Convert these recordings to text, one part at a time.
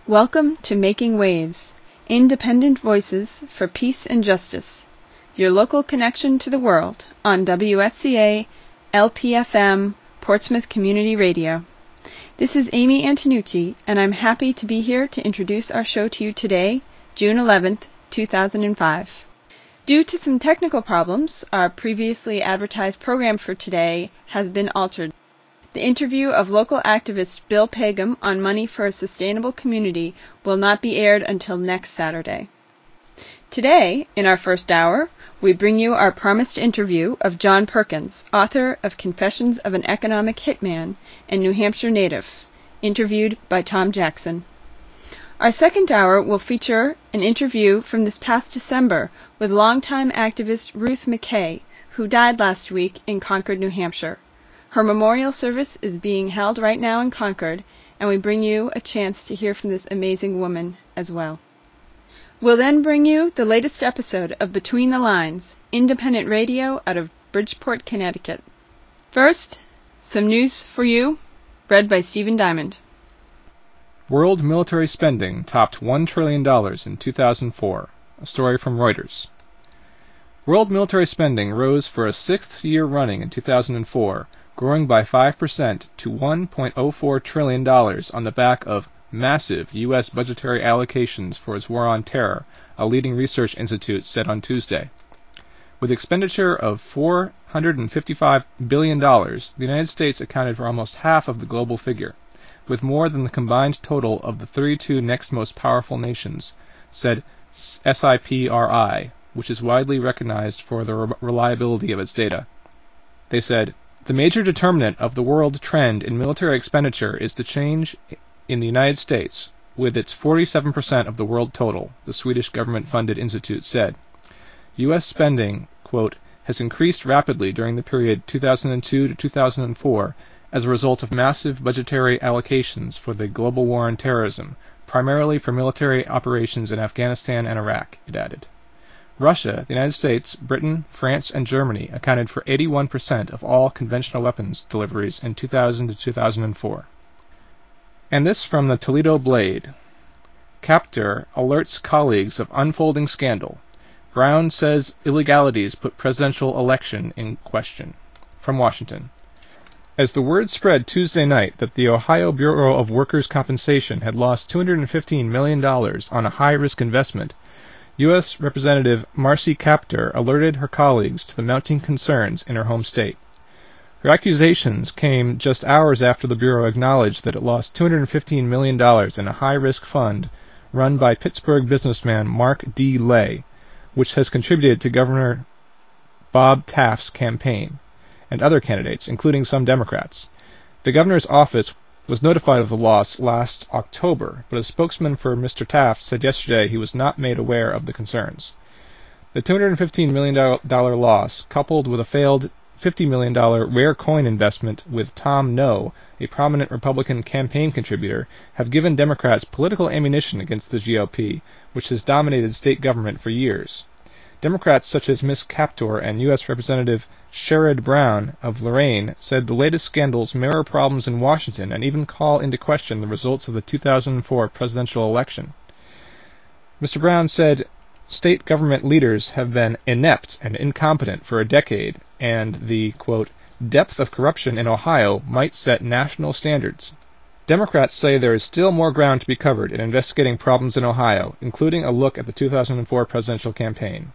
Welcome to Making Waves, independent voices for peace and justice. Your local connection to the world on WSCA, LPFM, Portsmouth Community Radio. This is Amy Antonucci, and I'm happy to be here to introduce our show to you today, June 11th, 2005. Due to some technical problems, our previously advertised program for today has been altered. The interview of local activist Bill Pagum on money for a sustainable community will not be aired until next Saturday. Today, in our first hour, we bring you our promised interview of John Perkins, author of Confessions of an Economic Hitman and New Hampshire native, interviewed by Tom Jackson. Our second hour will feature an interview from this past December with longtime activist Ruth McKay, who died last week in Concord, New Hampshire. Her memorial service is being held right now in Concord, and we bring you a chance to hear from this amazing woman as well. We'll then bring you the latest episode of Between the Lines, independent radio out of Bridgeport, Connecticut. First, some news for you, read by Stephen Diamond. World military spending topped $1 trillion in 2004, a story from Reuters. World military spending rose for a sixth year running in 2004, growing by 5% to $1.04 trillion on the back of massive U.S. budgetary allocations for its war on terror, a leading research institute said on Tuesday. With expenditure of $455 billion, the United States accounted for almost half of the global figure, with more than the combined total of the 32 next most powerful nations, said SIPRI, which is widely recognized for the reliability of its data. They said, "The major determinant of the world trend in military expenditure is the change in the United States, with its 47% of the world total," the Swedish government-funded institute said. U.S. spending, quote, has increased rapidly during the period 2002 to 2004 as a result of massive budgetary allocations for the global war on terrorism, primarily for military operations in Afghanistan and Iraq, it added. Russia, the United States, Britain, France, and Germany accounted for 81% of all conventional weapons deliveries in 2000 to 2004. And this from the Toledo Blade. Captor alerts colleagues of unfolding scandal. Brown says illegalities put presidential election in question. From Washington. As the word spread Tuesday night that the Ohio Bureau of Workers' Compensation had lost $215 million on a high-risk investment, U.S. Representative Marcy Kaptur alerted her colleagues to the mounting concerns in her home state. Her accusations came just hours after the Bureau acknowledged that it lost $215 million in a high-risk fund run by Pittsburgh businessman Mark D. Lay, which has contributed to Governor Bob Taft's campaign and other candidates, including some Democrats. The governor's office was notified of the loss last October, but a spokesman for Mr. Taft said yesterday he was not made aware of the concerns. The $215 million loss, coupled with a failed $50 million rare coin investment with Tom Noe, a prominent Republican campaign contributor, have given Democrats political ammunition against the GOP, which has dominated state government for years. Democrats such as Ms. Kaptur and U.S. Representative Sherrod Brown of Lorain said the latest scandals mirror problems in Washington and even call into question the results of the 2004 presidential election. Mr. Brown said state government leaders have been inept and incompetent for a decade, and the, quote, depth of corruption in Ohio might set national standards. Democrats say there is still more ground to be covered in investigating problems in Ohio, including a look at the 2004 presidential campaign.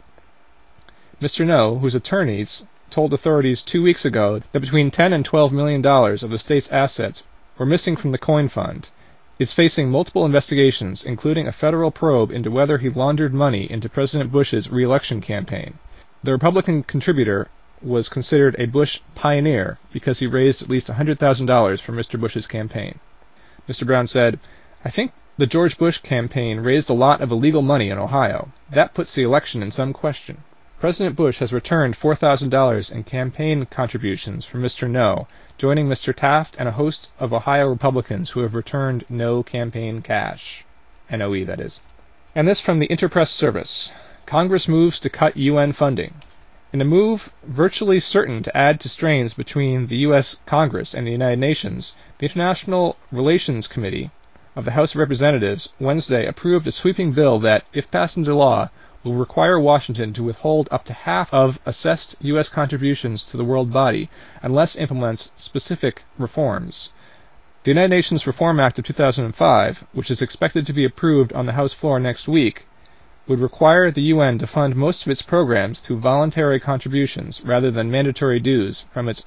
Mr. Noe, whose attorneys told authorities 2 weeks ago that between $10 and $12 million of the state's assets were missing from the coin fund, is facing multiple investigations, including a federal probe into whether he laundered money into President Bush's re-election campaign. The Republican contributor was considered a Bush pioneer because he raised at least $100,000 for Mr. Bush's campaign. Mr. Brown said, "I think the George Bush campaign raised a lot of illegal money in Ohio. That puts the election in some question." President Bush has returned $4,000 in campaign contributions from Mr. Noe, joining Mr. Taft and a host of Ohio Republicans who have returned no campaign cash. NOE, that is. And this from the Interpress Service. Congress moves to cut UN funding. In a move virtually certain to add to strains between the U.S. Congress and the United Nations, the International Relations Committee of the House of Representatives Wednesday approved a sweeping bill that, if passed into law, will require Washington to withhold up to half of assessed U.S. contributions to the world body unless it implements specific reforms. The United Nations Reform Act of 2005, which is expected to be approved on the House floor next week, would require the UN to fund most of its programs through voluntary contributions rather than mandatory dues from its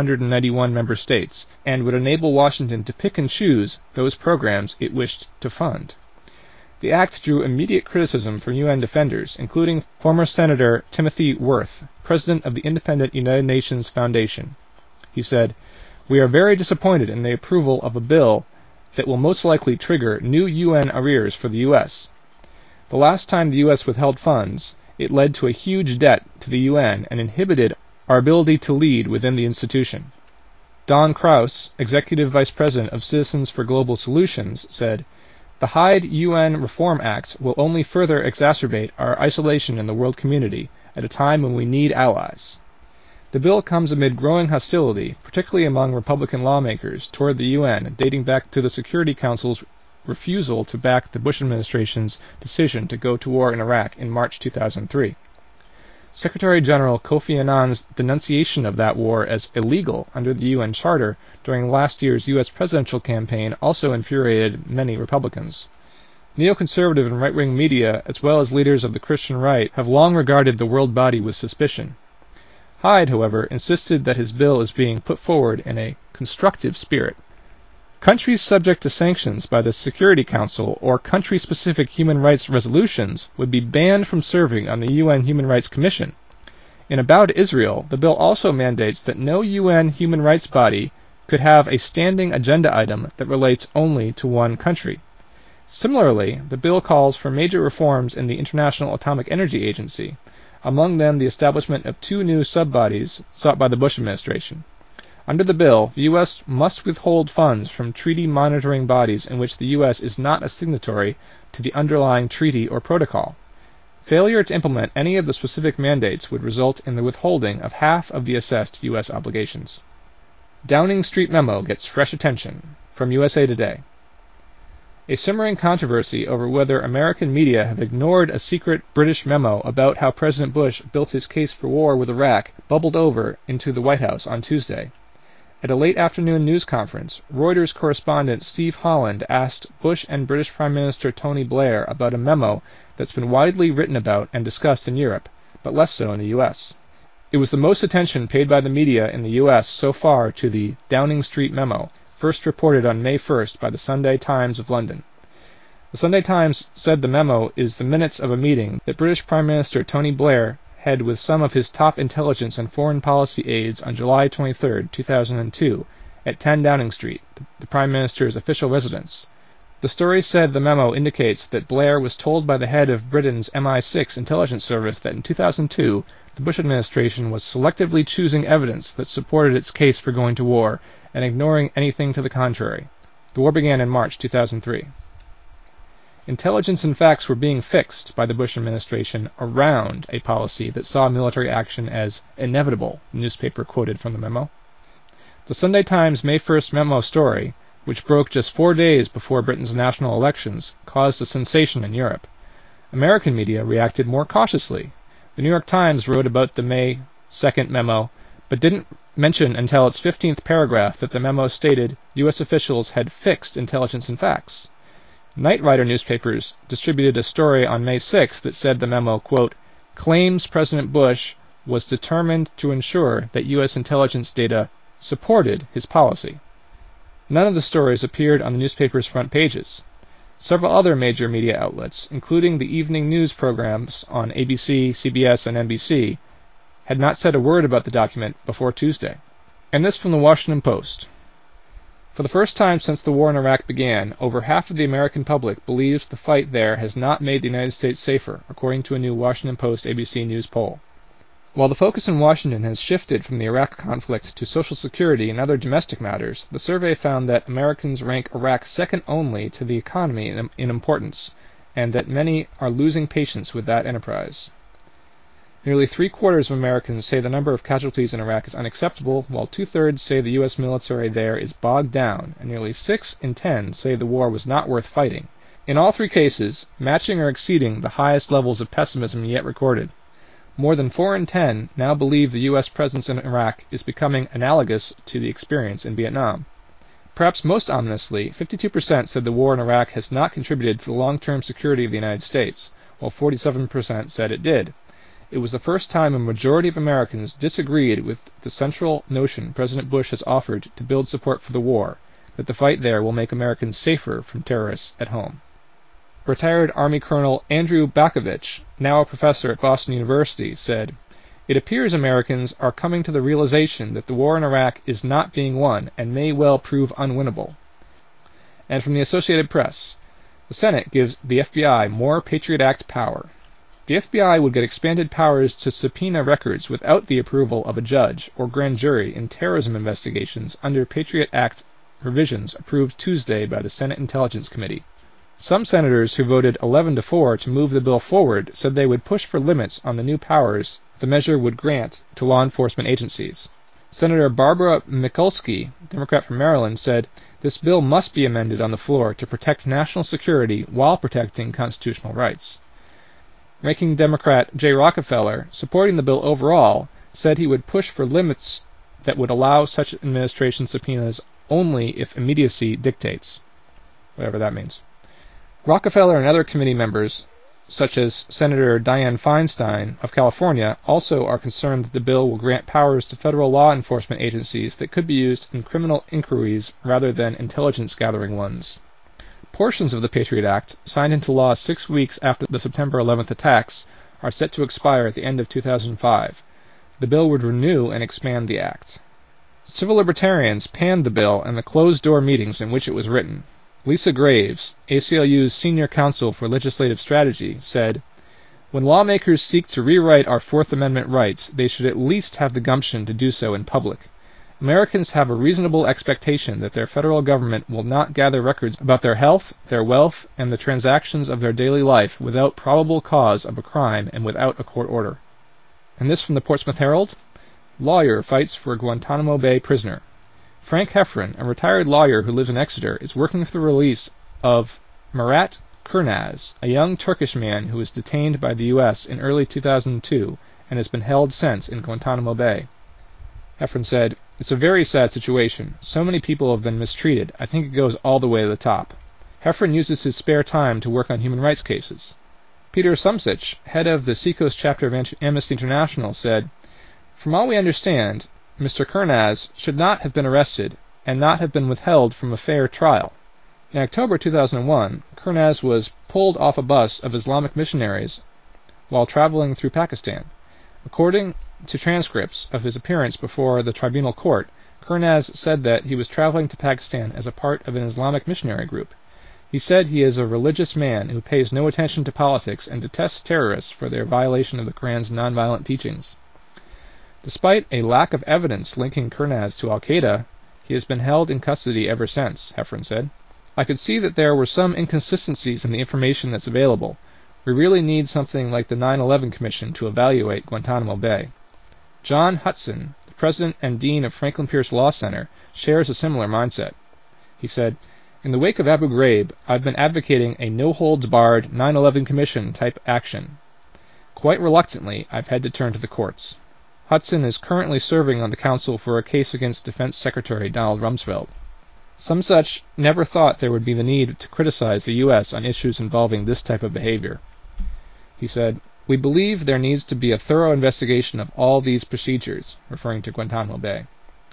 191 member states, and would enable Washington to pick and choose those programs it wished to fund. The act drew immediate criticism from UN defenders, including former Senator Timothy Worth, president of the Independent United Nations Foundation. He said, "We are very disappointed in the approval of a bill that will most likely trigger new UN arrears for the U.S. The last time the U.S. withheld funds, it led to a huge debt to the UN and inhibited our ability to lead within the institution." Don Kraus, Executive Vice President of Citizens for Global Solutions, said, "The Hyde UN Reform Act will only further exacerbate our isolation in the world community at a time when we need allies." The bill comes amid growing hostility, particularly among Republican lawmakers, toward the UN, dating back to the Security Council's refusal to back the Bush administration's decision to go to war in Iraq in March 2003. Secretary General Kofi Annan's denunciation of that war as illegal under the UN Charter during last year's U.S. presidential campaign also infuriated many Republicans. Neoconservative and right-wing media, as well as leaders of the Christian right, have long regarded the world body with suspicion. Hyde, however, insisted that his bill is being put forward in a constructive spirit. Countries subject to sanctions by the Security Council or country-specific human rights resolutions would be banned from serving on the UN Human Rights Commission. In About Israel, the bill also mandates that no UN human rights body could have a standing agenda item that relates only to one country. Similarly, the bill calls for major reforms in the International Atomic Energy Agency, among them the establishment of 2 new sub-bodies sought by the Bush administration. Under the bill, the U.S. must withhold funds from treaty monitoring bodies in which the U.S. is not a signatory to the underlying treaty or protocol. Failure to implement any of the specific mandates would result in the withholding of half of the assessed U.S. obligations. Downing Street memo gets fresh attention, from USA Today. A simmering controversy over whether American media have ignored a secret British memo about how President Bush built his case for war with Iraq bubbled over into the White House on Tuesday. At a late afternoon news conference, Reuters correspondent Steve Holland asked Bush and British Prime Minister Tony Blair about a memo that's been widely written about and discussed in Europe, but less so in the U.S. It was the most attention paid by the media in the U.S. so far to the Downing Street memo, first reported on May 1st by the Sunday Times of London. The Sunday Times said the memo is the minutes of a meeting that British Prime Minister Tony Blair had with some of his top intelligence and foreign policy aides on July 23, 2002, at 10 Downing Street, the Prime Minister's official residence. The story said the memo indicates that Blair was told by the head of Britain's MI6 intelligence service that in 2002, the Bush administration was selectively choosing evidence that supported its case for going to war and ignoring anything to the contrary. The war began in March 2003. Intelligence and facts were being fixed by the Bush administration around a policy that saw military action as inevitable, the newspaper quoted from the memo. The Sunday Times May 1st memo story, which broke just 4 days before Britain's national elections, caused a sensation in Europe. American media reacted more cautiously. The New York Times wrote about the May 2nd memo, but didn't mention until its 15th paragraph that the memo stated U.S. officials had fixed intelligence and facts. Knight Ridder newspapers distributed a story on May 6th that said the memo, quote, claims President Bush was determined to ensure that U.S. intelligence data supported his policy. None of the stories appeared on the newspaper's front pages. Several other major media outlets, including the evening news programs on ABC, CBS, and NBC, had not said a word about the document before Tuesday. And this from the Washington Post. For the first time since the war in Iraq began, over half of the American public believes the fight there has not made the United States safer, according to a new Washington Post-ABC News poll. While the focus in Washington has shifted from the Iraq conflict to Social Security and other domestic matters, the survey found that Americans rank Iraq second only to the economy in importance, and that many are losing patience with that enterprise. Nearly 3/4 of Americans say the number of casualties in Iraq is unacceptable, while 2/3 say the U.S. military there is bogged down, and nearly 6 in 10 say the war was not worth fighting. In all three cases, matching or exceeding the highest levels of pessimism yet recorded. More than 4 in 10 now believe the U.S. presence in Iraq is becoming analogous to the experience in Vietnam. Perhaps most ominously, 52% said the war in Iraq has not contributed to the long-term security of the United States, while 47% said it did. It was the first time a majority of Americans disagreed with the central notion President Bush has offered to build support for the war, that the fight there will make Americans safer from terrorists at home. Retired Army Colonel Andrew Bakovich, now a professor at Boston University, said, "It appears Americans are coming to the realization that the war in Iraq is not being won and may well prove unwinnable." And from the Associated Press, the Senate gives the FBI more Patriot Act power. The FBI would get expanded powers to subpoena records without the approval of a judge or grand jury in terrorism investigations under Patriot Act revisions approved Tuesday by the Senate Intelligence Committee. Some senators who voted 11-4 to move the bill forward said they would push for limits on the new powers the measure would grant to law enforcement agencies. Senator Barbara Mikulski, Democrat from Maryland, said this bill must be amended on the floor to protect national security while protecting constitutional rights. Ranking Democrat Jay Rockefeller, supporting the bill overall, said he would push for limits that would allow such administration subpoenas only if immediacy dictates, whatever that means. Rockefeller and other committee members, such as Senator Dianne Feinstein of California, also are concerned that the bill will grant powers to federal law enforcement agencies that could be used in criminal inquiries rather than intelligence-gathering ones. Portions of the Patriot Act, signed into law 6 weeks after the September 11th attacks, are set to expire at the end of 2005. The bill would renew and expand the act. Civil libertarians panned the bill and the closed-door meetings in which it was written. Lisa Graves, ACLU's senior counsel for legislative strategy, said, "When lawmakers seek to rewrite our Fourth Amendment rights, they should at least have the gumption to do so in public. Americans have a reasonable expectation that their federal government will not gather records about their health, their wealth, and the transactions of their daily life without probable cause of a crime and without a court order." And this from the Portsmouth Herald? Lawyer fights for Guantanamo Bay prisoner. Frank Heffron, a retired lawyer who lives in Exeter, is working for the release of Murat Kurnaz, a young Turkish man who was detained by the U.S. in early 2002 and has been held since in Guantanamo Bay. Heffron said, "It's a very sad situation. So many people have been mistreated. I think it goes all the way to the top." Heffron uses his spare time to work on human rights cases. Peter Sumsich, head of the Seacoast chapter of Amnesty International, said, "From all we understand, Mr. Kurnaz should not have been arrested and not have been withheld from a fair trial." In October 2001, Kurnaz was pulled off a bus of Islamic missionaries while traveling through Pakistan. According to transcripts of his appearance before the tribunal court, Kurnaz said that he was traveling to Pakistan as a part of an Islamic missionary group. He said he is a religious man who pays no attention to politics and detests terrorists for their violation of the Quran's nonviolent teachings. Despite a lack of evidence linking Kurnaz to al-Qaeda, he has been held in custody ever since, Heffron said. "I could see that there were some inconsistencies in the information that's available. We really need something like the 9/11 Commission to evaluate Guantanamo Bay." John Hudson, the president and dean of Franklin Pierce Law Center, shares a similar mindset. He said, "In the wake of Abu Ghraib, I've been advocating a no-holds-barred 9/11 Commission-type action. Quite reluctantly, I've had to turn to the courts." Hudson is currently serving on the counsel for a case against Defense Secretary Donald Rumsfeld. Sumsich never thought there would be the need to criticize the U.S. on issues involving this type of behavior. He said, "We believe there needs to be a thorough investigation of all these procedures," referring to Guantanamo Bay.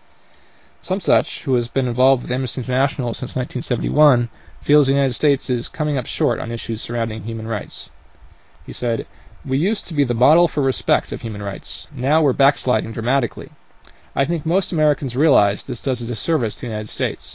Sumsich, who has been involved with Amnesty International since 1971, feels the United States is coming up short on issues surrounding human rights. He said, "We used to be the model for respect of human rights. Now we're backsliding dramatically. I think most Americans realize this does a disservice to the United States."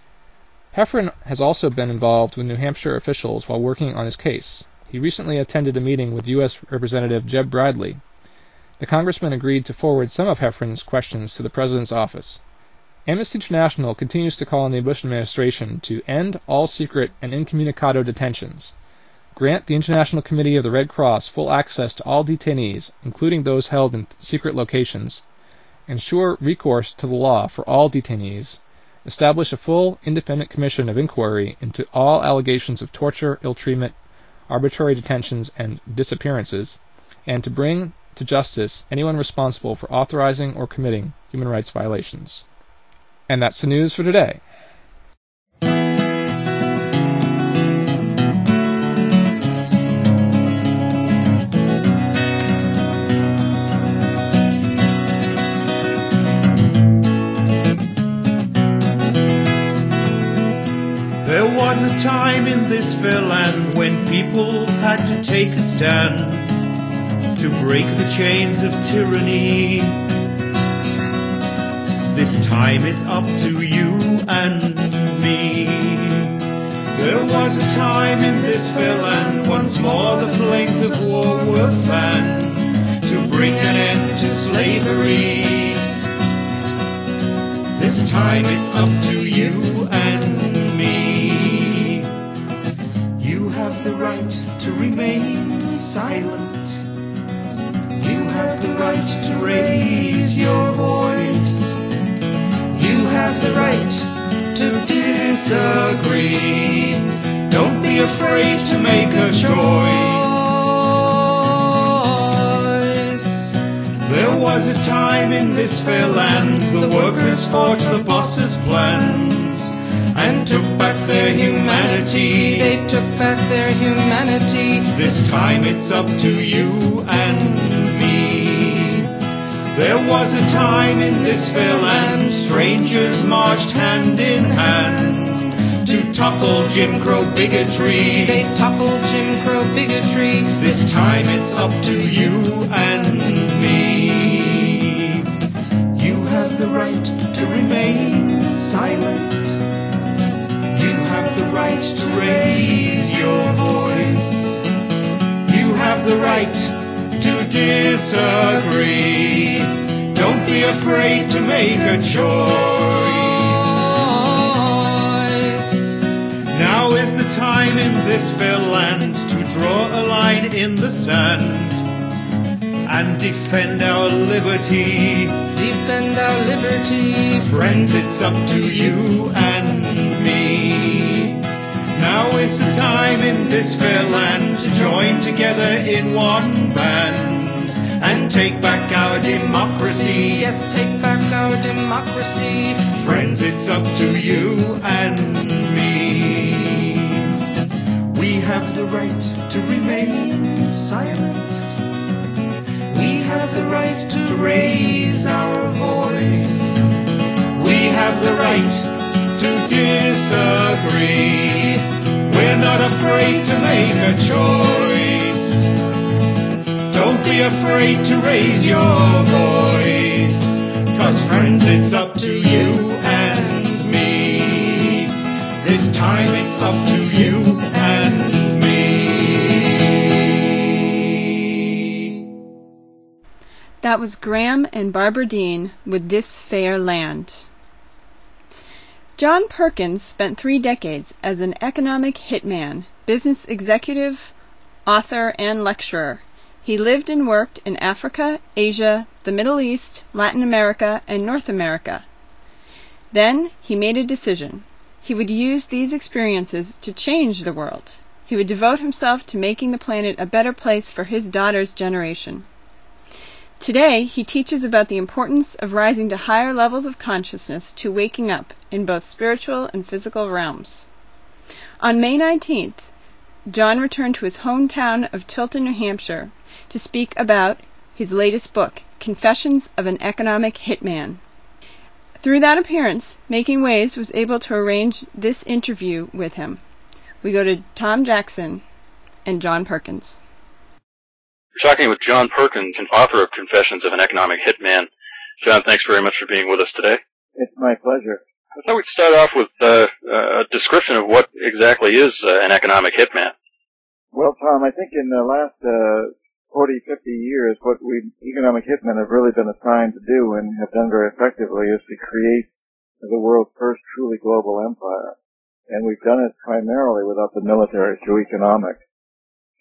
Heffron has also been involved with New Hampshire officials while working on his case. He recently attended a meeting with U.S. Representative Jeb Bradley. The congressman agreed to forward some of Heffron's questions to the president's office. Amnesty International continues to call on the Bush administration to end all secret and incommunicado detentions. grant the International Committee of the Red Cross full access to all detainees, including those held in secret locations, ensure recourse to the law for all detainees, establish a full independent commission of inquiry into all allegations of torture, ill-treatment, arbitrary detentions, and disappearances, and to bring to justice anyone responsible for authorizing or committing human rights violations. And that's the news for today. There was a time in this fair land when people had to take a stand to break the chains of tyranny. This time it's up to you and me. There was a time in this fair land, once more the flames of war were fanned to bring an end to slavery. This time it's up to you and me. You have the right to remain silent. You have the right to raise your voice. You have the right to disagree. Don't be afraid to make a choice. There was a time in this fair land the workers fought the bosses' plans and took back their humanity. They took back their humanity. This time it's up to you and me. There was a time in this fair land strangers marched hand in hand to topple Jim Crow bigotry. They toppled Jim Crow bigotry. This time it's up to you and me. You have the right to remain silent. You have the right to raise your voice. You have the right to disagree. Don't be afraid to make a choice. Now is the time in this fair land to draw a line in the sand and defend our liberty. Defend our liberty. Friends, it's up to you and me. Now is the time in this fair land to join together in one band and take back our democracy. Yes, take back our democracy. Friends, it's up to you and me. We have the right to remain silent. We have the right to raise our voice. We have the right to disagree. We're not afraid to make a choice. Don't be afraid to raise your voice. 'Cause friends, it's up to you and me. This time it's up to you and me. That was Graham and Barbara Dean with This Fair Land. John Perkins spent 3 decades as an economic hitman, business executive, author, and lecturer. He lived and worked in Africa, Asia, the Middle East, Latin America, and North America. Then he made a decision. He would use these experiences to change the world. He would devote himself to making the planet a better place for his daughter's generation. Today, he teaches about the importance of rising to higher levels of consciousness to waking up in both spiritual and physical realms. On May 19th, John returned to his hometown of Tilton, New Hampshire, to speak about his latest book, Confessions of an Economic Hitman. Through that appearance, Making Waves was able to arrange this interview with him. We go to Tom Jackson and John Perkins. We're talking with John Perkins, an author of Confessions of an Economic Hitman. John, thanks very much for being with us today. It's my pleasure. I thought we'd start off with a description of what exactly is an economic hitman. Well, Tom, I think in the last 40, 50 years, what economic hitmen have really been assigned to do and have done very effectively is to create the world's first truly global empire. And we've done it primarily without the military, through economics.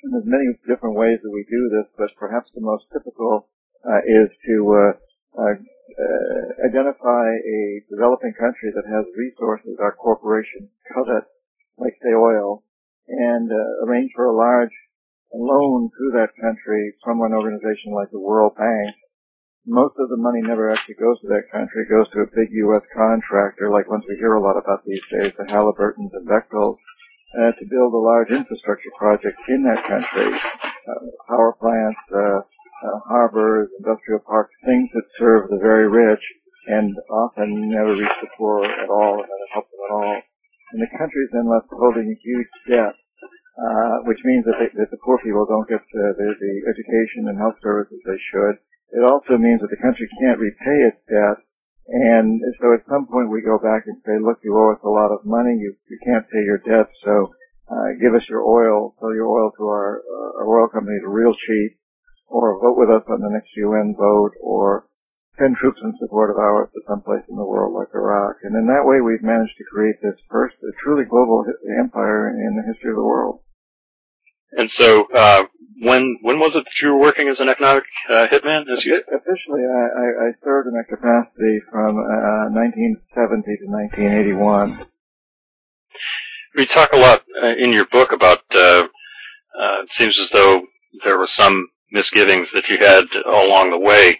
And there's many different ways that we do this, but perhaps the most typical is to identify a developing country that has resources our corporations covet, like say oil, and arrange for a large loan to that country from an organization like the World Bank. Most of the money never actually goes to that country. It goes to a big U.S. contractor, like ones we hear a lot about these days, the Halliburtons and Bechtels, to build a large infrastructure project in that country. Power plants, harbors, industrial parks, things that serve the very rich and often never reach the poor at all and never help them at all. And the country is then left holding a huge debt, which means that the poor people don't get the education and health services they should. It also means that the country can't repay its debt, and so at some point we go back and say, look, you owe us a lot of money, you can't pay your debt, so give us your oil, sell your oil to our oil companies real cheap, or vote with us on the next UN vote, or send troops in support of ours to someplace in the world like Iraq. And in that way we've managed to create this first truly global empire in the history of the world. And so, when was it that you were working as an economic hitman? Officially, I served in that capacity from 1970 to 1981. We talk a lot in your book about. It seems as though there were some misgivings that you had along the way,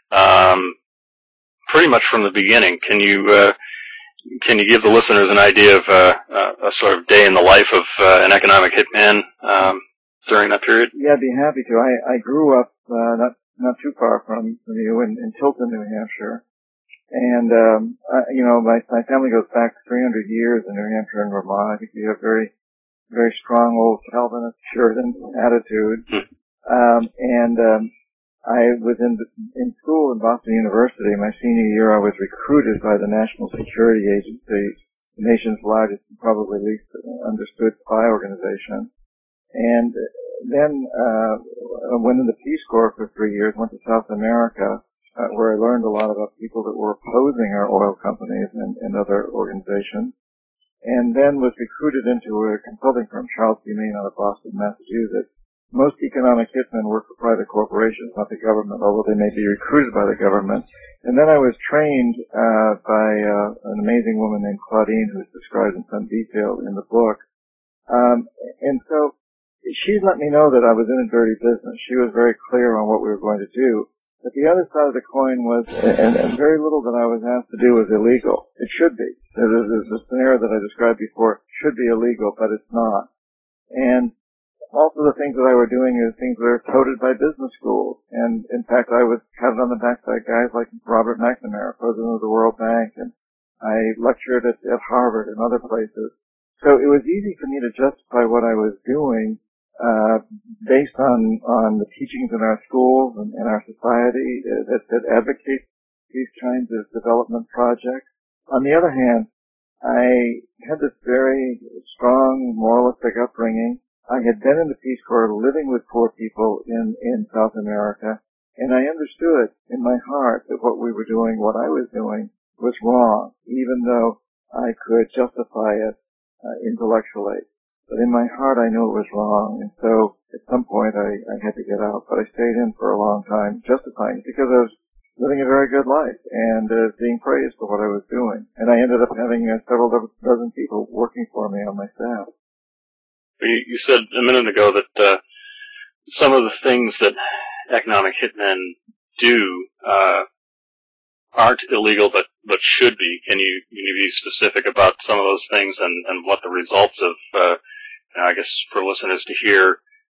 pretty much from the beginning. Can you give the listeners an idea of a sort of day in the life of an economic hitman during that period? Yeah, I'd be happy to. I grew up not too far from you in Tilton, New Hampshire, and my family goes back 300 years in New Hampshire and Vermont. I think we have very very strong old Calvinist Puritan attitude. I was in school in Boston University. My senior year, I was recruited by the National Security Agency, the nation's largest and probably least understood spy organization. And then went in the Peace Corps for 3 years, went to South America, where I learned a lot about people that were opposing our oil companies and other organizations. And then was recruited into a consulting firm, Charles B. Main, out of Boston, Massachusetts. Most economic hitmen work for private corporations, not the government, although they may be recruited by the government. And then I was trained by an amazing woman named Claudine, who's described in some detail in the book. And so she let me know that I was in a dirty business. She was very clear on what we were going to do. But the other side of the coin was, and very little that I was asked to do was illegal. It should be. The scenario that I described before should be illegal, but it's not. And also the things that I were doing is things that are touted by business schools. And in fact, I was patted on the back by guys like Robert McNamara, president of the World Bank, and I lectured at Harvard and other places. So it was easy for me to justify what I was doing, based on the teachings in our schools and in our society that advocate these kinds of development projects. On the other hand, I had this very strong moralistic upbringing. I had been in the Peace Corps living with poor people in South America, and I understood in my heart that what we were doing, what I was doing, was wrong, even though I could justify it intellectually. But in my heart I knew it was wrong, and so at some point I had to get out. But I stayed in for a long time, justifying it, because I was living a very good life and being praised for what I was doing. And I ended up having several dozen people working for me on my staff. You said a minute ago that some of the things that economic hitmen do aren't illegal, but should be. Can you be specific about some of those things and what the results of, I guess, for listeners to hear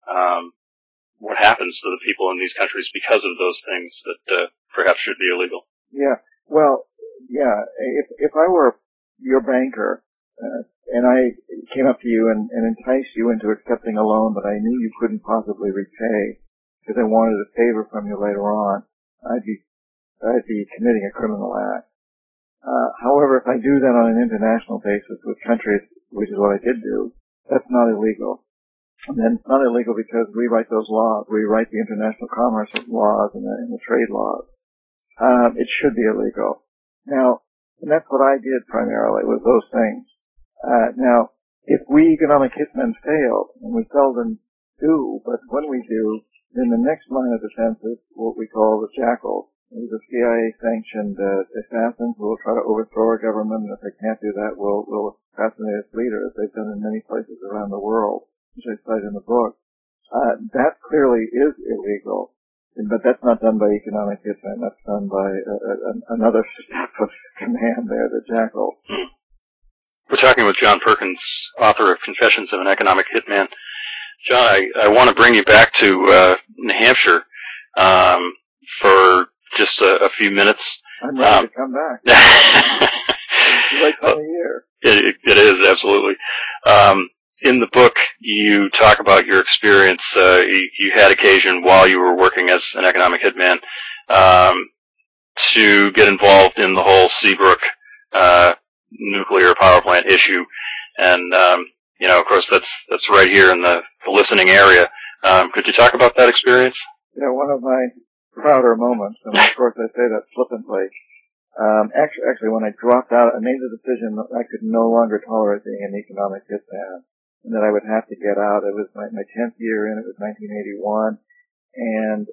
what happens to the people in these countries because of those things that perhaps should be illegal? Yeah. Well, yeah. If I were your banker, and I came up to you and enticed you into accepting a loan that I knew you couldn't possibly repay because I wanted a favor from you later on, I'd be committing a criminal act. However, if I do that on an international basis with countries, which is what I did do, that's not illegal. And then it's not illegal because we write those laws. We write the international commerce laws and the trade laws. It should be illegal. Now, and that's what I did primarily, was those things. Now, if we economic hitmen failed, and we seldom do, but when we do, then the next line of defense is what we call the jackals. These are CIA-sanctioned assassins who will try to overthrow our government, and if they can't do that, will assassinate its leader, as they've done in many places around the world, which I cite in the book. That clearly is illegal, but that's not done by economic hitmen. That's done by another step of command there, the jackal. We're talking with John Perkins, author of Confessions of an Economic Hitman. John, I want to bring you back to New Hampshire for just a few minutes. I'm ready to come back. It's the right time of year. It is, absolutely. In the book, you talk about your experience. You had occasion while you were working as an economic hitman to get involved in the whole Seabrook nuclear power plant issue, and of course, that's right here in the listening area. Could you talk about that experience? One of my prouder moments, and of course I say that flippantly. Actually, when I dropped out, I made the decision that I could no longer tolerate being an economic hitman, and that I would have to get out. It was my 10th year in. It was 1981, and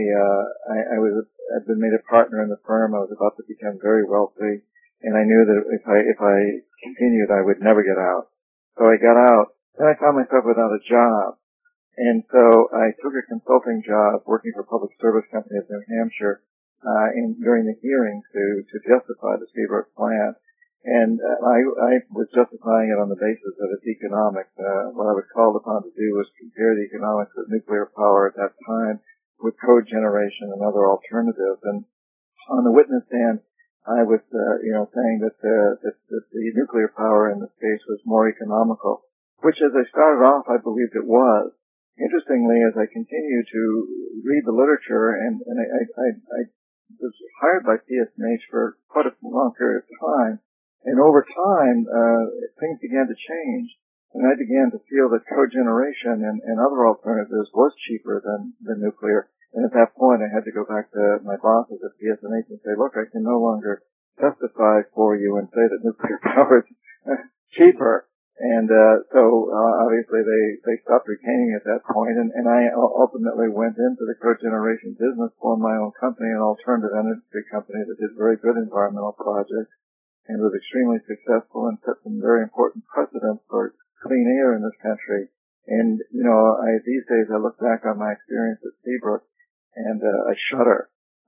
I'd been made a partner in the firm. I was about to become very wealthy, and I knew that if I continued, I would never get out. So I got out. Then I found myself without a job. And so I took a consulting job working for public service companies in New Hampshire during the hearings to justify the Seabrook plant. And I was justifying it on the basis of its economics. What I was called upon to do was compare the economics of nuclear power at that time with cogeneration and other alternatives. And on the witness stand, I was saying that the nuclear power in this case was more economical, which as I started off I believed it was. Interestingly, as I continued to read the literature, and I was hired by PSNH for quite a long period of time, and over time, things began to change, and I began to feel that cogeneration and other alternatives was cheaper than nuclear, and at that point I had to go back to my bosses at PSNH and say, look, I can no longer testify for you and say that nuclear power is cheaper. And so obviously they stopped retaining at that point, and I ultimately went into the cogeneration business, formed my own company, an alternative energy company that did very good environmental projects and was extremely successful and set some very important precedents for clean air in this country. And these days I look back on my experience at Seabrook and I shudder.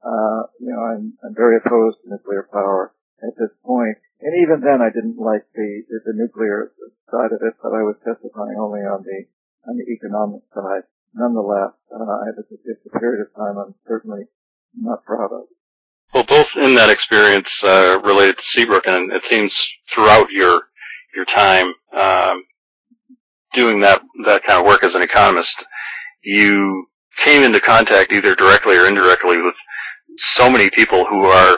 I'm very opposed to nuclear power at this point. And even then, I didn't like the nuclear side of it, but I was testifying only on the economic side. Nonetheless, it's a period of time I'm certainly not proud of. Well, both in that experience related to Seabrook, and it seems throughout your time doing that kind of work as an economist, you came into contact either directly or indirectly with so many people who are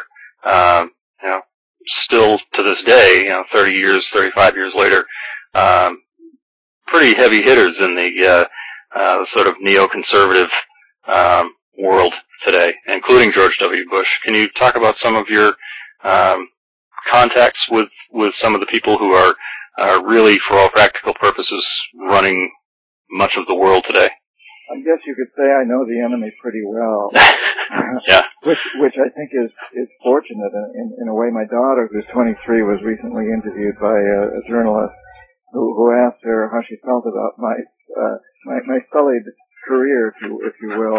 still to this day, 30 years, 35 years later, pretty heavy hitters in the sort of neoconservative world today, including George W. Bush. Can you talk about some of your contacts with some of the people who are really, for all practical purposes, running much of the world today? I guess you could say I know the enemy pretty well. Yeah. Which I think is fortunate in a way. My daughter, who's 23, was recently interviewed by a journalist who asked her how she felt about my sullied career, if you will.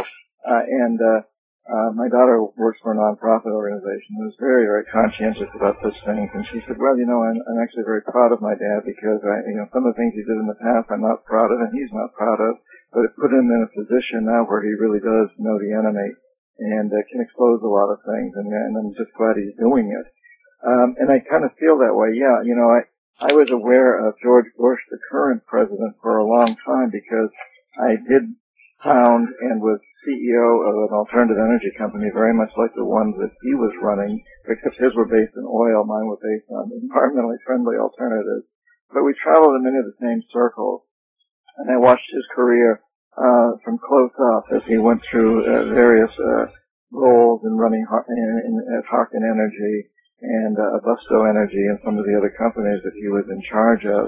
My daughter works for a nonprofit organization who's very, very conscientious about such things. And she said, well, I'm actually very proud of my dad because some of the things he did in the past I'm not proud of and he's not proud of. But it put him in a position now where he really does know the enemy and can expose a lot of things, and I'm just glad he's doing it. And I kind of feel that way. Yeah, I was aware of George Bush, the current president, for a long time because I did found and was CEO of an alternative energy company very much like the ones that he was running, except his were based in oil, mine were based on environmentally friendly alternatives. But we traveled in many of the same circles, and I watched his career from close up as he went through various roles in running at Harkin Energy and Busto Energy and some of the other companies that he was in charge of.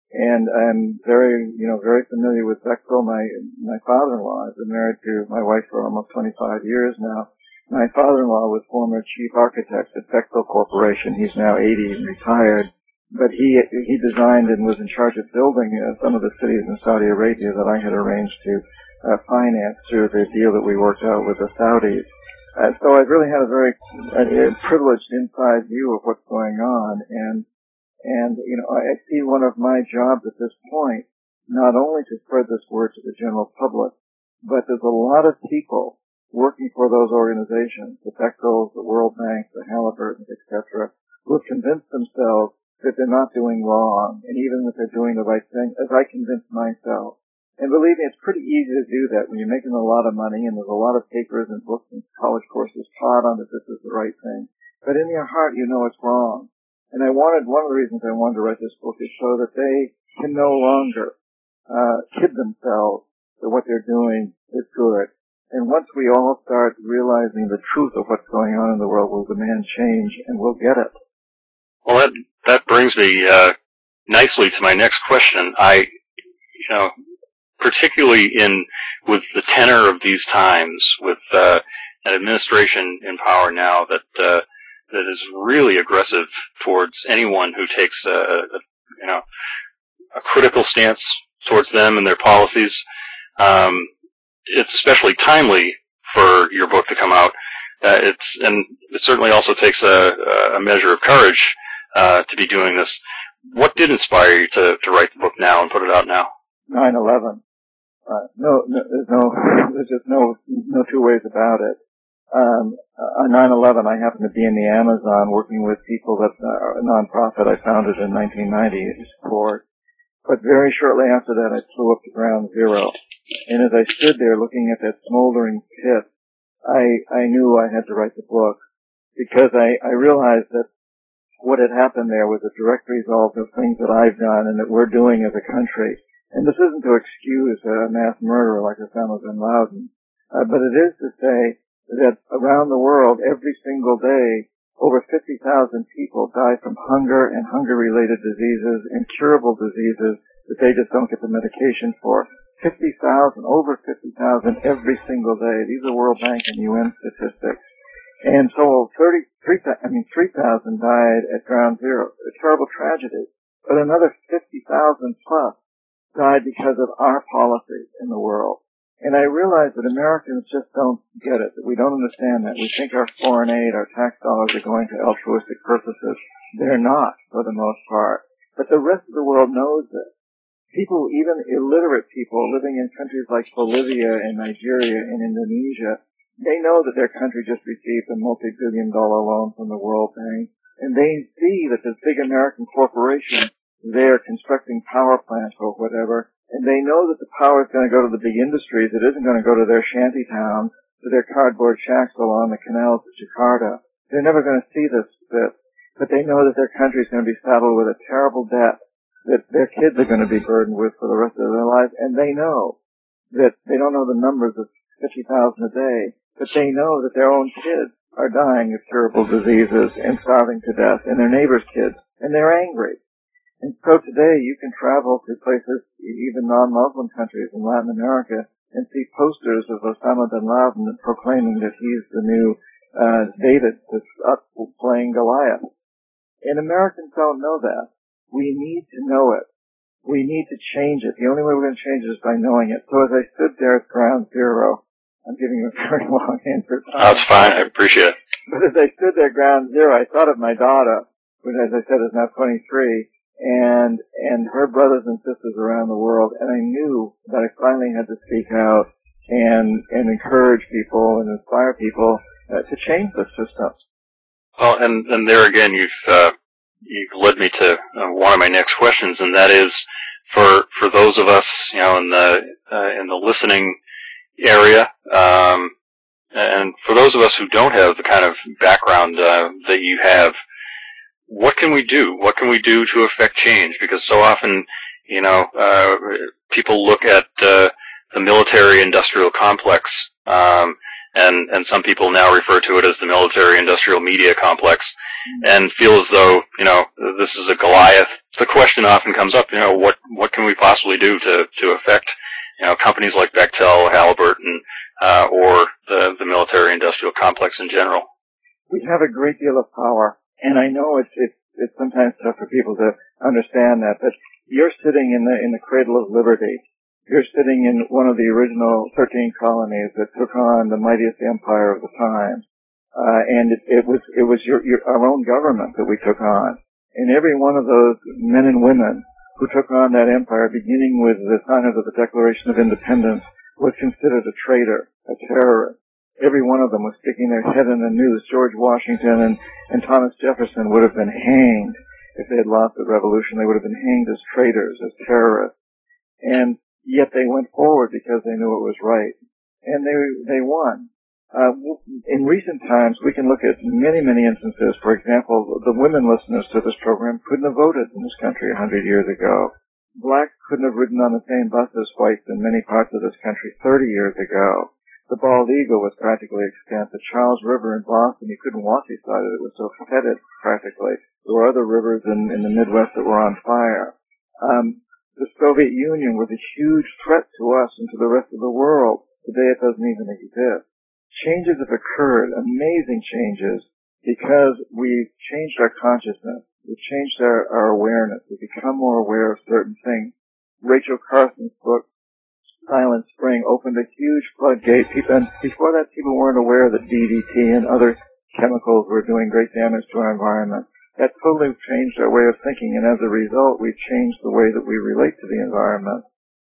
And I'm very familiar with Bechtel. My father-in-law has been married to my wife for almost 25 years now. My father-in-law was former chief architect at Bechtel Corporation. He's now 80 and retired. But he designed and was in charge of building some of the cities in Saudi Arabia that I had arranged to finance through the deal that we worked out with the Saudis. So I've really had a very privileged inside view of what's going on, and I see one of my jobs at this point not only to spread this word to the general public, but there's a lot of people working for those organizations, the Bechtels, the World Bank, the Halliburtons, etc., who have convinced themselves that they're not doing wrong, and even that they're doing the right thing, as I convinced myself. And believe me, it's pretty easy to do that when you're making a lot of money and there's a lot of papers and books and college courses taught on that this is the right thing. But in your heart, you know it's wrong. And one of the reasons I wanted to write this book is so that they can no longer kid themselves that what they're doing is good. And once we all start realizing the truth of what's going on in the world, we'll demand change and we'll get it. Well, that brings me nicely to my next question. Particularly with the tenor of these times, with an administration in power now that is really aggressive towards anyone who takes a critical stance towards them and their policies. It's especially timely for your book to come out. It certainly also takes a measure of courage to be doing this. What did inspire you to write the book now and put it out now? 9/11. There's just no two ways about it. On 9/11, I happened to be in the Amazon working with people that a nonprofit I founded in 1990 to support. But very shortly after that, I flew up to Ground Zero. And as I stood there looking at that smoldering pit, I knew I had to write the book because I realized that what had happened there was a direct result of things that I've done and that we're doing as a country. And this isn't to excuse a mass murderer like Osama bin Laden, but it is to say that around the world, every single day, over 50,000 people die from hunger and hunger-related diseases, incurable diseases that they just don't get the medication for. 50,000, over 50,000 every single day. These are World Bank and UN statistics. And so 3,000 died at Ground Zero. A terrible tragedy. But another 50,000 plus died because of our policies in the world. And I realize that Americans just don't get it, that we don't understand that. We think our foreign aid, our tax dollars are going to altruistic purposes. They're not, for the most part. But the rest of the world knows this. People, even illiterate people living in countries like Bolivia and Nigeria and Indonesia, they know that their country just received a multi-billion-dollar loan from the World Bank. And they see that this big American corporation, they're constructing power plants or whatever, and they know that the power is going to go to the big industries. It isn't going to go to their shanty towns, to their cardboard shacks along the canals of Jakarta. They're never going to see this, but they know that their country is going to be saddled with a terrible debt that their kids are going to be burdened with for the rest of their lives. And they know that they don't know the numbers of 50,000 a day, but they know that their own kids are dying of curable diseases and starving to death, and their neighbors' kids, and they're angry. And so today you can travel to places, even non-Muslim countries in Latin America, and see posters of Osama bin Laden proclaiming that he's the new David that's up playing Goliath. And Americans don't know that. We need to know it. We need to change it. The only way we're going to change it is by knowing it. So as I stood there at Ground Zero, I'm giving you a very long answer. That's fine. I appreciate it. But as I stood there at Ground Zero, I thought of my daughter, who, as I said, is now 23, and her brothers and sisters around the world, and I knew that I finally had to speak out and encourage people and inspire people to change the system. Well, and there again, you've led me to one of my next questions, and that is for those of us, in the listening area, and for those of us who don't have the kind of background that you have. What can we do? What can we do to affect change? Because so often, people look at the military-industrial complex, and some people now refer to it as the military-industrial media complex, and feel as though, this is a Goliath the question often comes up, what can we possibly do to affect, companies like Bechtel, Halliburton, or the military-industrial complex in general? We have a great deal of power, and I know it's sometimes tough for people to understand that, but you're sitting in the cradle of liberty. You're sitting in one of the original 13 colonies that took on the mightiest empire of the time. And it was our own government that we took on. And every one of those men and women who took on that empire, beginning with the signers of the Declaration of Independence, was considered a traitor, a terrorist. Every one of them was sticking their head in the news. George Washington and Thomas Jefferson would have been hanged if they had lost the revolution. They would have been hanged as traitors, as terrorists. And yet they went forward because they knew it was right. And they won. In recent times, we can look at many, many instances. For example, the women listeners to this program couldn't have voted in this country 100 years ago. Blacks couldn't have ridden on the same bus as whites in many parts of this country 30 years ago. The bald eagle was practically extinct. The Charles River in Boston, you couldn't walk beside it. It was so fetid, practically. There were other rivers in the Midwest that were on fire. The Soviet Union was a huge threat to us and to the rest of the world. Today it doesn't even exist. Changes have occurred, amazing changes, because we've changed our consciousness. We've changed our awareness. We've become more aware of certain things. Rachel Carson's book, Silent Spring, opened a huge floodgate. And before that, people weren't aware that DDT and other chemicals were doing great damage to our environment. That totally changed our way of thinking, and as a result, we've changed the way that we relate to the environment.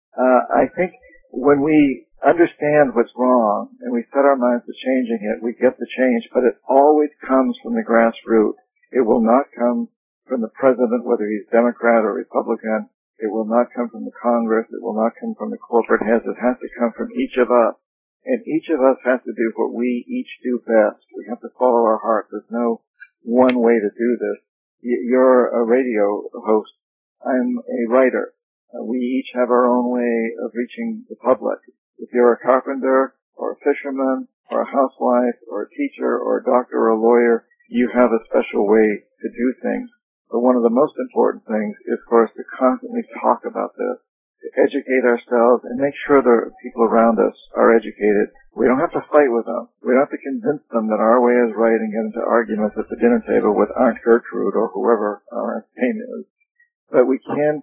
I think when we understand what's wrong and we set our minds to changing it, we get the change, but it always comes from the grassroots. It will not come from the president, whether he's Democrat or Republican. It will not come from the Congress. It will not come from the corporate heads. It has to come from each of us. And each of us has to do what we each do best. We have to follow our heart. There's no one way to do this. You're a radio host. I'm a writer. We each have our own way of reaching the public. If you're a carpenter or a fisherman or a housewife or a teacher or a doctor or a lawyer, you have a special way to do things. But one of the most important things is for us to constantly talk about this, to educate ourselves and make sure the people around us are educated. We don't have to fight with them. We don't have to convince them that our way is right and get into arguments at the dinner table with Aunt Gertrude or whoever our name is. But we can,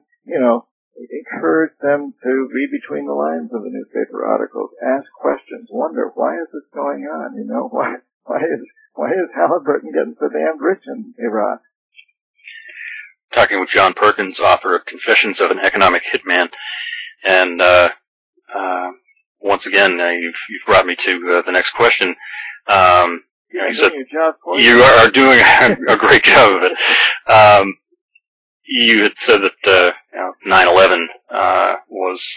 encourage them to read between the lines of the newspaper articles, ask questions, wonder, why is this going on? Why is Halliburton getting so damn rich in Iraq? Talking with John Perkins, author of Confessions of an Economic Hitman, and once again, you've brought me to the next question. You said you are doing a great job of it. You had said that 9/11 was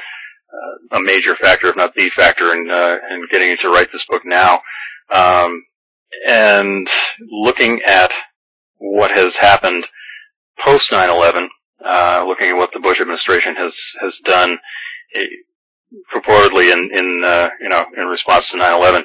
a major factor, if not the factor, in getting you to write this book now. And looking at what has happened post 9/11, looking at what the Bush administration has done, purportedly in response to 9/11,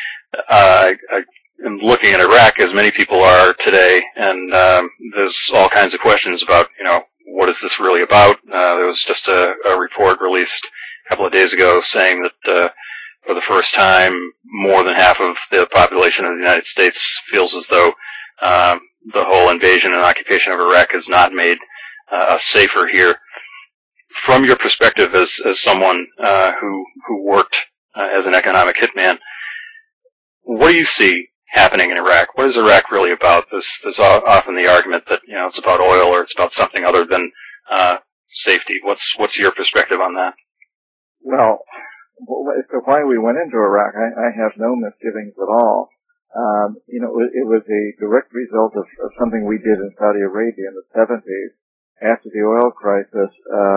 I'm looking at Iraq, as many people are today, and there's all kinds of questions about, what is this really about? There was just a report released a couple of days ago saying that for the first time, more than half of the population of the United States feels as though the whole invasion and occupation of Iraq has not made us safer here. From your perspective as someone who worked as an economic hitman, what do you see happening in Iraq? What is Iraq really about? There's often the argument that it's about oil or it's about something other than safety. What's your perspective on that? Well, as to why we went into Iraq, I have no misgivings at all. It was a direct result of something we did in Saudi Arabia in the 70s. After the oil crisis,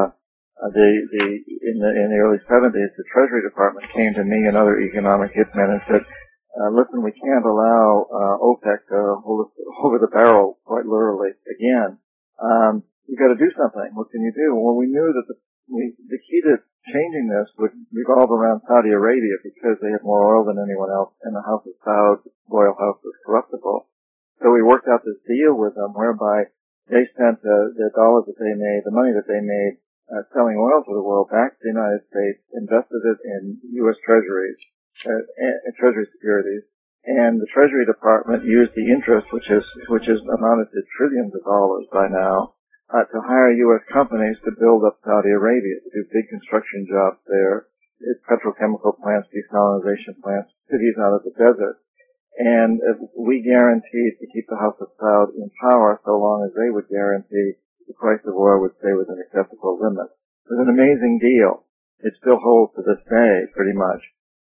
in the early 70s, the Treasury Department came to me and other economic hitmen and said, listen, we can't allow OPEC to hold us over the barrel, quite literally, again. You've got to do something. What can you do? Well, we knew that the key to changing this would revolve around Saudi Arabia because they had more oil than anyone else, and the House of Saud, royal house, was corruptible. So we worked out this deal with them whereby they sent the dollars that they made, the money that they made selling oil to the world back to the United States, invested it in U.S. Treasuries, Treasury securities, and the Treasury Department used the interest, which is amounted to trillions of dollars by now, to hire U.S. companies to build up Saudi Arabia, to do big construction jobs there, petrochemical plants, desalination plants, cities out of the desert. And we guaranteed to keep the House of Saud in power so long as they would guarantee the price of oil would stay within acceptable limits. It was an amazing deal. It still holds to this day, pretty much.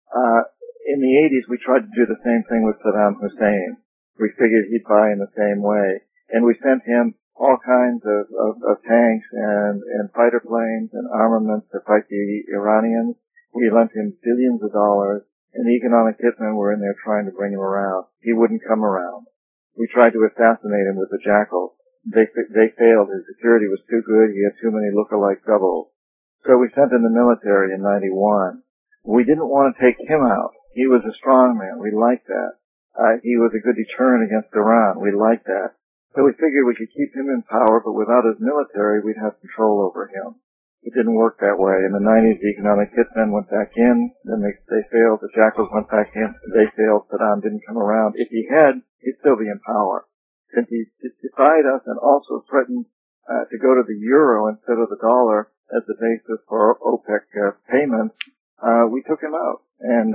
In the 80s, we tried to do the same thing with Saddam Hussein. We figured he'd buy in the same way. And we sent him all kinds of tanks and fighter planes and armaments to fight the Iranians. We lent him billions of dollars, and the economic hitmen were in there trying to bring him around. He wouldn't come around. We tried to assassinate him with the Jackals. They failed. His security was too good. He had too many look-alike doubles. So we sent in the military in 91. We didn't want to take him out. He was a strong man. We liked that. He was a good deterrent against Iran. We liked that. So we figured we could keep him in power, but without his military, we'd have control over him. It didn't work that way. In the 90s, the economic hitmen went back in. Then they failed. The Jackals went back in. They failed. Saddam didn't come around. If he had, he'd still be in power. Since he defied us and also threatened to go to the euro instead of the dollar as the basis for OPEC payments, we took him out. And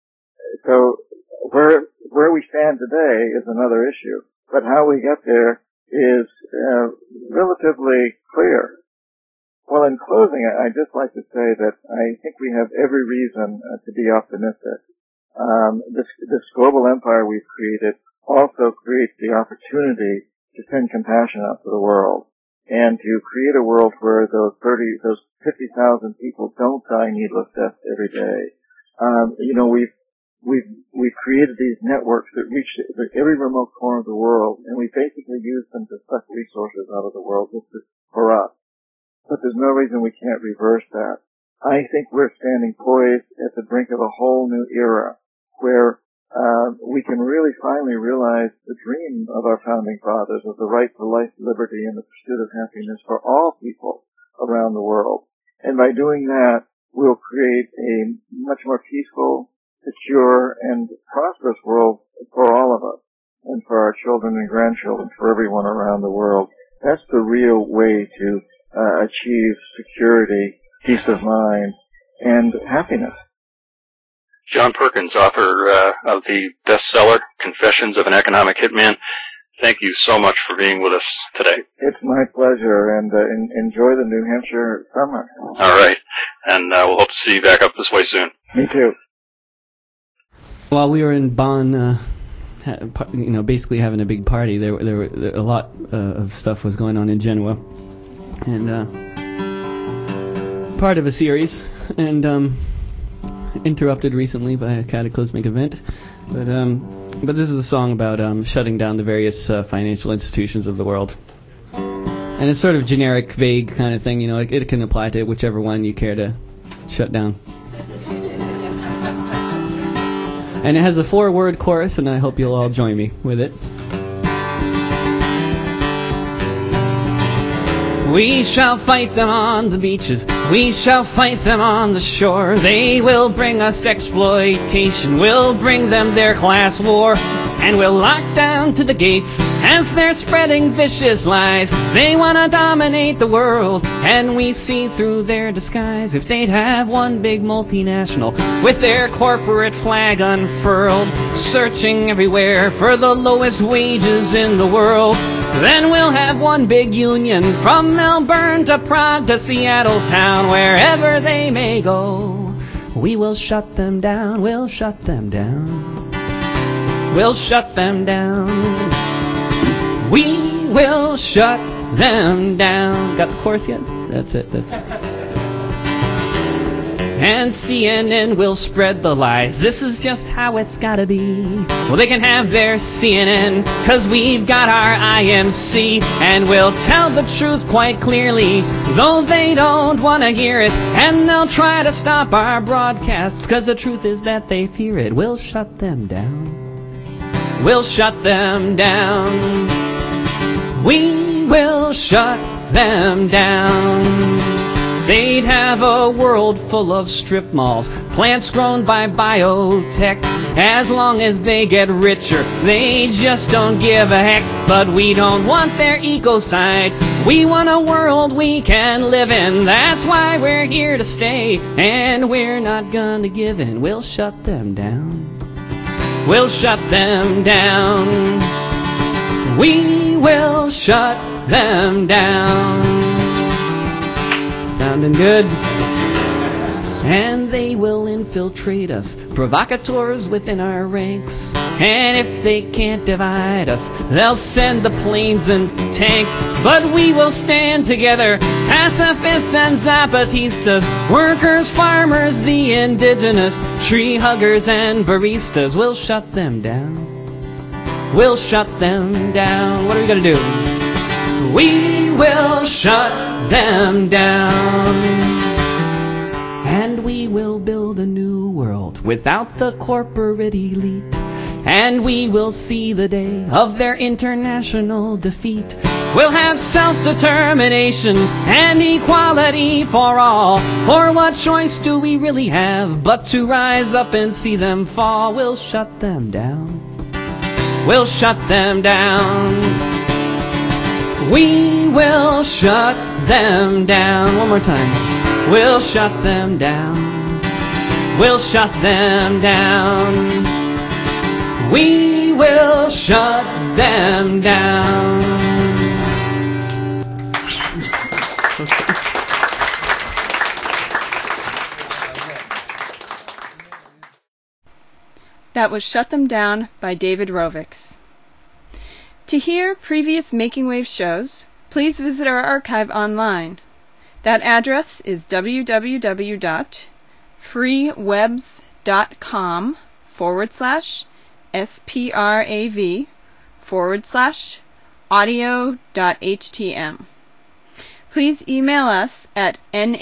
so where we stand today is another issue. But how we get there is relatively clear. Well, in closing, I'd just like to say that I think we have every reason to be optimistic. This global empire we've created also creates the opportunity to send compassion out to the world and to create a world where those 50,000 people don't die needless deaths every day. We've created these networks that reach every remote corner of the world, and we basically use them to suck resources out of the world for us. But there's no reason we can't reverse that. I think we're standing poised at the brink of a whole new era where we can really finally realize the dream of our founding fathers of the right to life, liberty, and the pursuit of happiness for all people around the world. And by doing that, we'll create a much more peaceful, secure, and prosperous world for all of us, and for our children and grandchildren, for everyone around the world. That's the real way to achieve security, peace of mind, and happiness. John Perkins, author of the bestseller, Confessions of an Economic Hitman. Thank you so much for being with us today. It's my pleasure, and enjoy the New Hampshire summer. All right, and we'll hope to see you back up this way soon. Me too. While we were in Bonn, basically having a big party, there were a lot of stuff was going on in Genoa, and part of a series, and interrupted recently by a cataclysmic event, but this is a song about shutting down the various financial institutions of the world, and it's sort of generic, vague kind of thing. It can apply to whichever one you care to shut down. And it has a 4-word chorus, and I hope you'll all join me with it. We shall fight them on the beaches, we shall fight them on the shore. They will bring us exploitation, we'll bring them their class war. And we'll lock down to the gates as they're spreading vicious lies. They want to dominate the world, and we see through their disguise. If they'd have one big multinational with their corporate flag unfurled, searching everywhere for the lowest wages in the world, then we'll have one big union from Melbourne to Prague to Seattle town. Wherever they may go, we will shut them down, we'll shut them down. We'll shut them down. We will shut them down. Got the chorus yet? That's it. And CNN will spread the lies. This is just how it's gotta be. Well, they can have their CNN, 'cause we've got our IMC. And we'll tell the truth quite clearly, though they don't wanna hear it. And they'll try to stop our broadcasts, 'cause the truth is that they fear it. We'll shut them down. We'll shut them down. We we will shut them down. They'd have a world full of strip malls, plants grown by biotech. As long as they get richer, they just don't give a heck. But we don't want their ecocide. We want a world we can live in. That's why we're here to stay, and we're not gonna give in. We'll shut them down. We'll shut them down. We will shut them down. Sounding good? And they will infiltrate us, provocateurs within our ranks. And if they can't divide us, they'll send the planes and tanks. But we will stand together, pacifists and zapatistas, workers, farmers, the indigenous, tree huggers and baristas. We'll shut them down. We'll shut them down. What are we gonna do? We will shut them down. And we will build a new world without the corporate elite. And we will see the day of their international defeat. We'll have self-determination and equality for all. For what choice do we really have but to rise up and see them fall? We'll shut them down. We'll shut them down. We will shut them down. One more time. We'll shut them down. We'll shut them down. We will shut them down. That was Shut Them Down by David Rovics. To hear previous Making Waves shows, please visit our archive online. That address is www.freewebs.com/sprav/audio.htm. Please email us at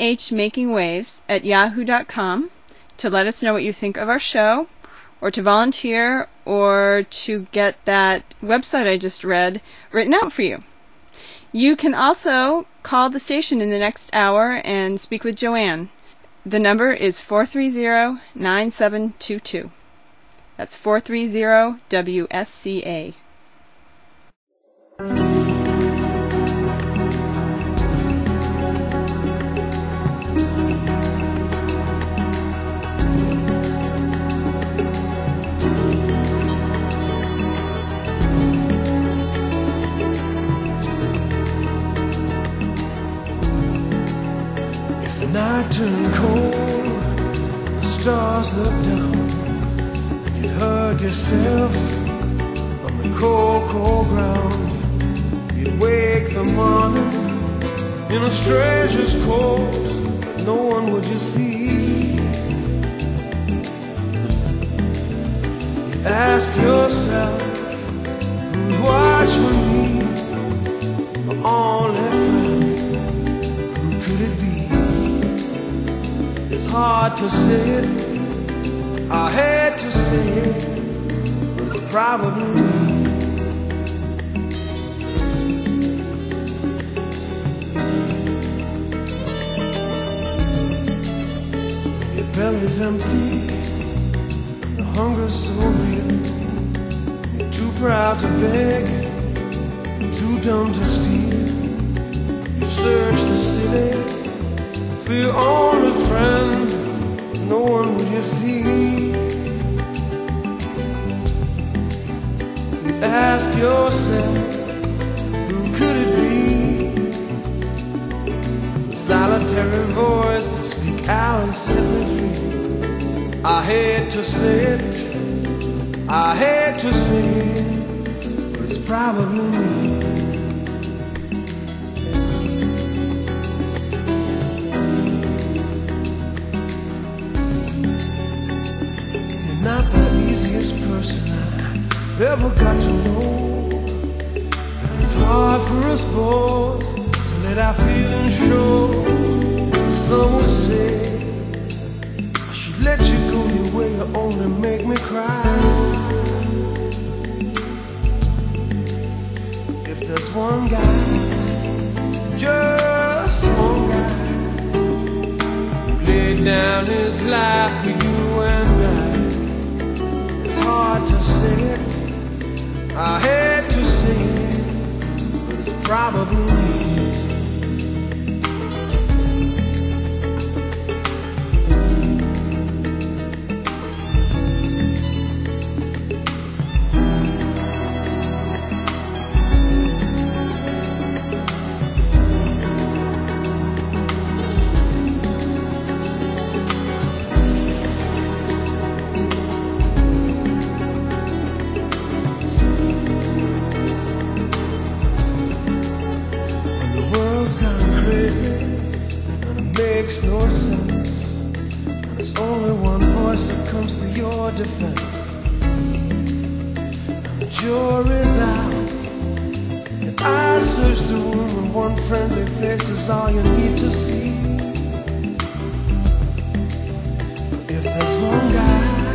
nhmakingwaves@yahoo.com to let us know what you think of our show, or to volunteer, or to get that website I just read written out for you. You can also call the station in the next hour and speak with Joanne. The number is 430-9722. That's 430-WSCA. The night turned cold, and the stars looked down, and you'd hug yourself on the cold, cold ground. You'd wake the morning in a stranger's coat, but no one would you see. You'd ask yourself, who'd watch for me, my only friend, who could it be? It's hard to say it, I hate to say it, but it's probably me. Your belly's empty, and the hunger's so real. You're too proud to beg, too dumb to steal. You search the city for your only friend, no one would you see. You ask yourself, who could it be? The solitary voice that speak out and set me free. I hate to say it, I hate to say it, but it's probably me. Not the easiest person I ever got to know, and it's hard for us both to let our feelings show. Some would say I should let you go your way, you only make me cry. If there's one guy just one guy who laid down his life for you and I. It's hard to say it, I hate to say it, but it's probably me. Makes no sense, and it's only one voice that comes to your defense. And the jury's out, and I search the room, and one friendly face is all you need to see. But if there's one guy,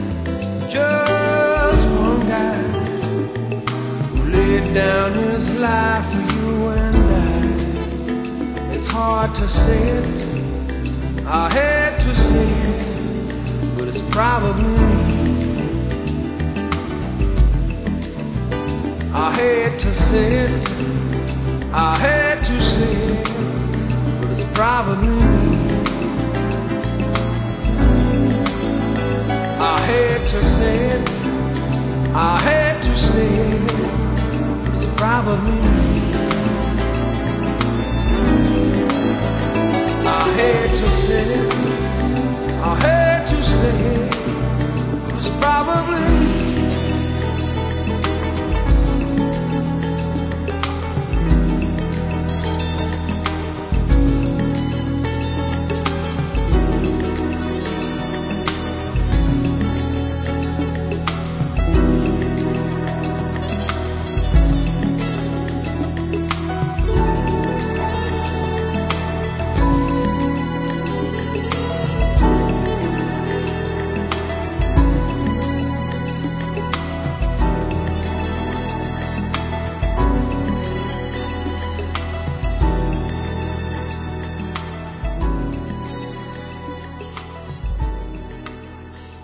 just one guy, who laid down his life for you and I, it's hard to say it, I hate to say it, but it's probably me. I hate to say it, I hate to say it, but it's probably me. I hate to say it, I hate to say it, but it's probably me. I hate to say it, I hate to say it, but it's probably me.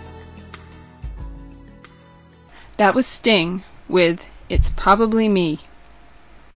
That was Sting with It's Probably Me.